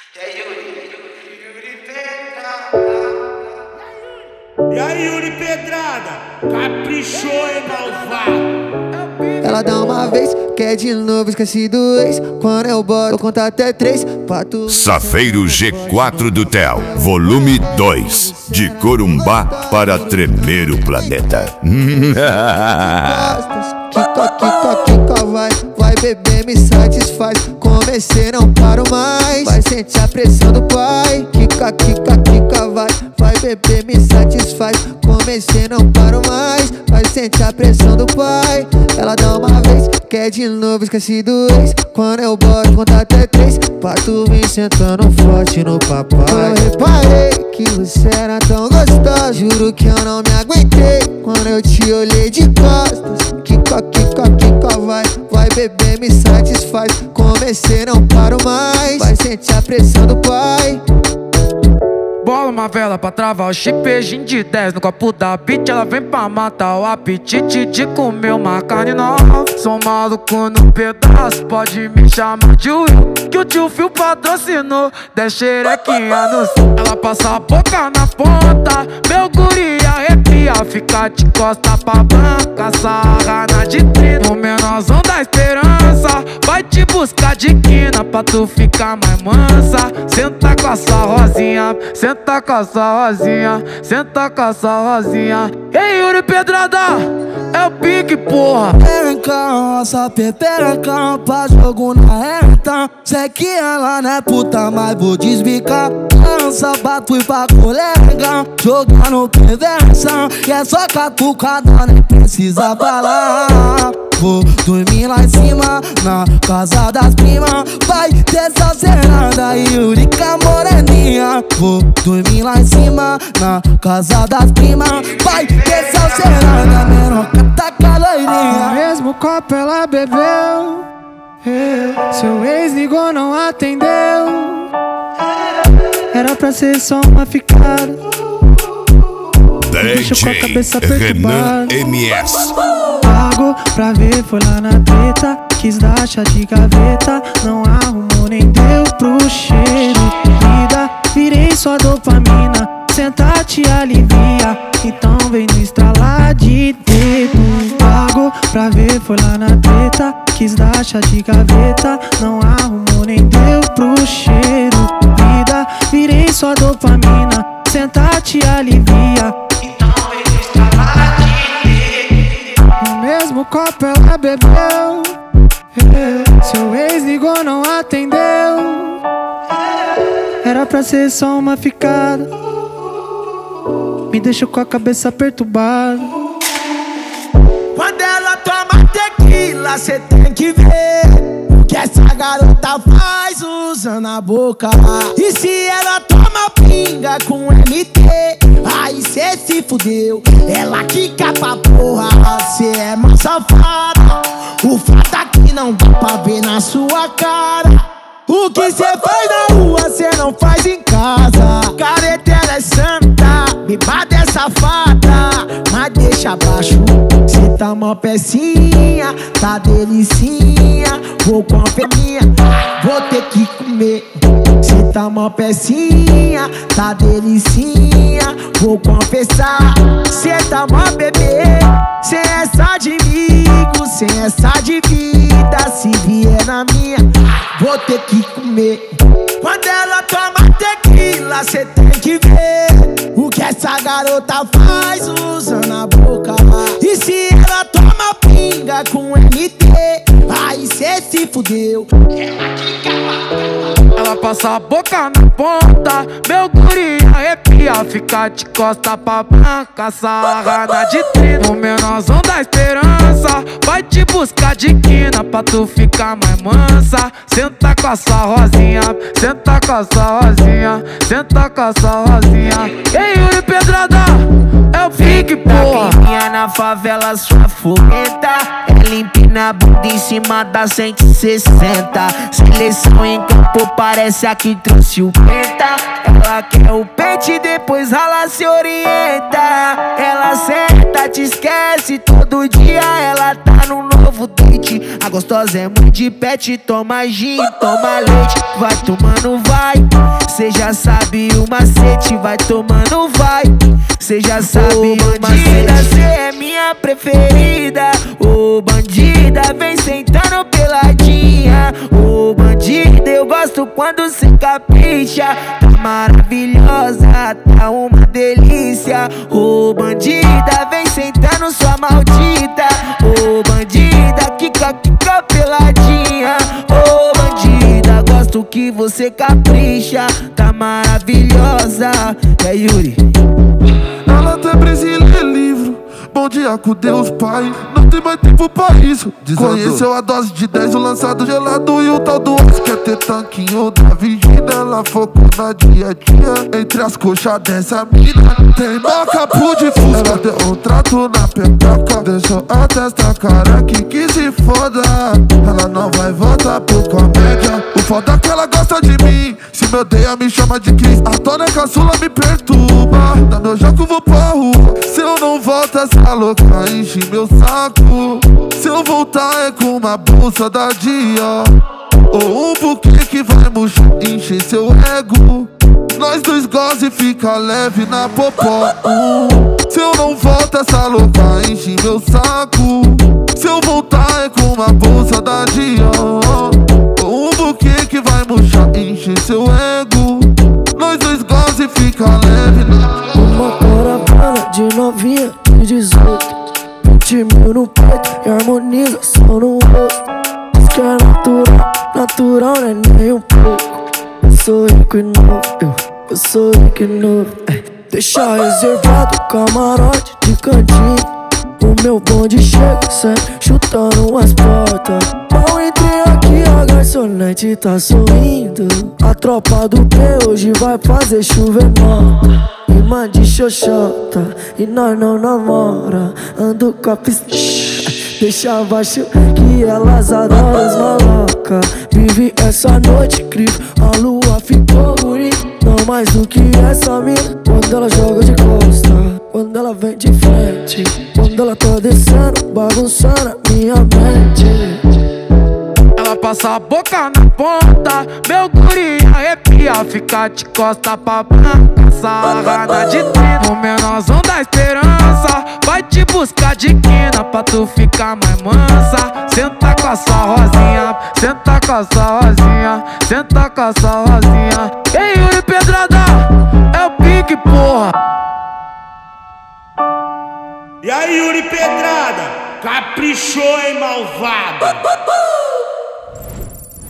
E aí, Yuri Pedrada, caprichou, hein, malvado? Ela dá uma vez, quer de novo, esqueci do ex. Quando eu boto, eu conto até 3 pra tu. Safeiro G4 do Theo, volume 2. De Corumbá para tremer o planeta. Kika, vai beber, me satisfaz. Comecei, não paro mais. Vai sentir a pressão do pai. Kika, vai beber, me satisfaz. Comecei, não paro mais. Vai sentir a pressão do pai. Ela dá uma vez, quer de novo, esqueci do ex. Quando eu boto, conta até 3 pra tu vir sentando forte no papai. Eu reparei que você era tão gostosa. Juro que eu não me aguentei quando eu te olhei de costas. Kika, vai beber, me satisfaz. Comecei, não paro mais. Vai sentir a pressão do pai. Bola uma vela pra travar o chip, beijinho de 10 no copo da beat. Ela vem pra matar o apetite de comer uma carne nova. Sou maluco no pedaço, pode me chamar de Will, que o tio Phil patrocinou. 10 xerequinha no céu. Ela passa a boca na ponta, meu guri arrepia. Fica de costa pra banca, sarra na vitrine. O menorzão da esperança vai te buscar de quina pra tu ficar mais mansa. Senta com a sua rosinha, senta com a sua rosinha, senta com a sua rosinha. Ei, Yuri Pedrada, é o pique, porra. Perencão, essa peperencão pra jogo na reta. Sei que ela não é puta, mas vou desbicar. Lança, bato e pra colega, jogando prevenção. E é só catucada, nem precisa falar. Vou dormir lá em cima, na casa das primas. Vai ter salseirada e Yurica moreninha. Vou dormir lá em cima, na casa das primas. Vai ter salseirada, meroca taca loirinha. No mesmo copo ela bebeu, seu ex ligou, não atendeu. Era pra ser só uma ficada. DJ Renan MS. Pago pra ver, foi lá na treta. Quis dar chá de gaveta, não arrumou nem deu pro cheiro. Vida, virei só dopamina, senta te alivia. Então vem no estralar de dedo. Pago pra ver, foi lá na treta. Quis dar chá de gaveta, não arrumou nem deu pro cheiro. Vida, virei só dopamina, senta te alivia. No mesmo copo ela bebeu, seu ex ligou, não atendeu. Era pra ser só uma ficada, me deixou com a cabeça perturbada. Quando ela toma tequila, cê tem que ver o que essa garota faz usando a boca. E se ela toma pinga com MT, aí cê se fudeu. Ela quica pra porra, cê é uma safada. O fato é que não dá pra ver na sua cara. O que cê faz na rua, cê não faz em casa. Carreteira é santa, bebada é safada. Mas deixa abaixo, cê tá mó pecinha, tá delicinha. Vou com a peninha, vou ter que comer. Cê tá mó pecinha, tá delicinha. Vou confessar, cê tá mó bebê. Cê é só de amigo, cê é só de vida. Se vier na minha, vou ter que comer. Quando ela toma tequila, cê tem que ver o que essa garota faz usando a boca. E se ela toma pinga com MT, aí cê se fudeu. Ela passa a boca na ponta, meu guri arrepia. Fica de costa pra banca, sarra na vitrine. O menorzão da esperança vai te buscar de quina pra tu ficar mais mansa. Senta com a sua rosinha, senta com a sua rosinha, senta com a sua rosinha. Ei, Yuri Pedrada, é o pique, porra. na favela, sua fogueta. Ela empina a bunda em cima da 160. Seleção em campo, parece a que trouxe o penta. Ela quer o pente, depois ela se orienta. Ela senta, te esquece, todo dia ela tá num novo date. A gostosa é mãe de pet, toma gin, toma leite. Vai tomando, vai, cê já sabe o macete. Vai tomando, vai, cê já sabe o macete. Cê é minha preferida, ô bandida, vem sentando peladinha. Ô bandida, eu gosto quando cê capricha. Tá maravilhosa, tá uma delícia. Ô bandida, vem sentando sua maldita. Ô bandida, quica peladinha. Ô bandida, gosto que você capricha. Tá maravilhosa, é Yuri. Ela tem Brasília é livro. Bom dia com Deus, pai. Não tem mais tempo pra isso. Conheceu a dose de 10, o lançado gelado e o tal do Oz. Quer ter tanquinho da Virgínia. Ela focou na dietinha. Entre as coxas dessa mina tem macapu de fusca. Ela deu um trato na pepeca, deixou a testa cara que se foda. Ela não vai voltar pro comédia. O foda é que ela gosta de mim. Se me odeia me chama de Cris. A dona caçula me perturba. Dá meu jogo, vou pra rua. Se eu não volto, essa louca enche meu saco. Se eu voltar é com uma bolsa da Dior ou um buquê que vai murchar, encher seu ego. Nós dois goza e fica leve na popó. Se eu não volto, essa louca enche meu saco. Se eu voltar é com uma bolsa da Dior ou um buquê que vai murchar, encher seu ego. Nós dois goza e fica leve na... Uma caravana de novinha de 18, 20 mil no peito e harmonização no rosto. Diz que é natural, natural não é nem um pouco. Eu sou rico e novo, eu sou rico e novo. Deixa reservado camarote de cantinho. O meu bonde chega sempre chutando as portas. Mal entrei aqui, a garçonete tá sorrindo. A tropa do P hoje vai fazer chover nota. Imã de xoxota e nós não namora. Ando com a pistola, deixa abaixo que elas adoram as maloca. Vive essa noite incrível, a lua ficou bonita. Não mais do que essa mina. Quando ela joga de costa, quando ela vem de frente, quando ela tá descendo, bagunçando a minha mente. Ela passa a boca na ponta, meu guri arrepia. Fica de costa pra branca, sarrada de trino. O menorzão da esperança vai te buscar de quina pra tu ficar mais mansa. Senta com a sua rosinha, senta com a sua rosinha, senta com a sua rosinha. Ei, Yuri Pedrada, é o pique, porra. E aí, Yuri Pedrada, caprichou, hein, malvado?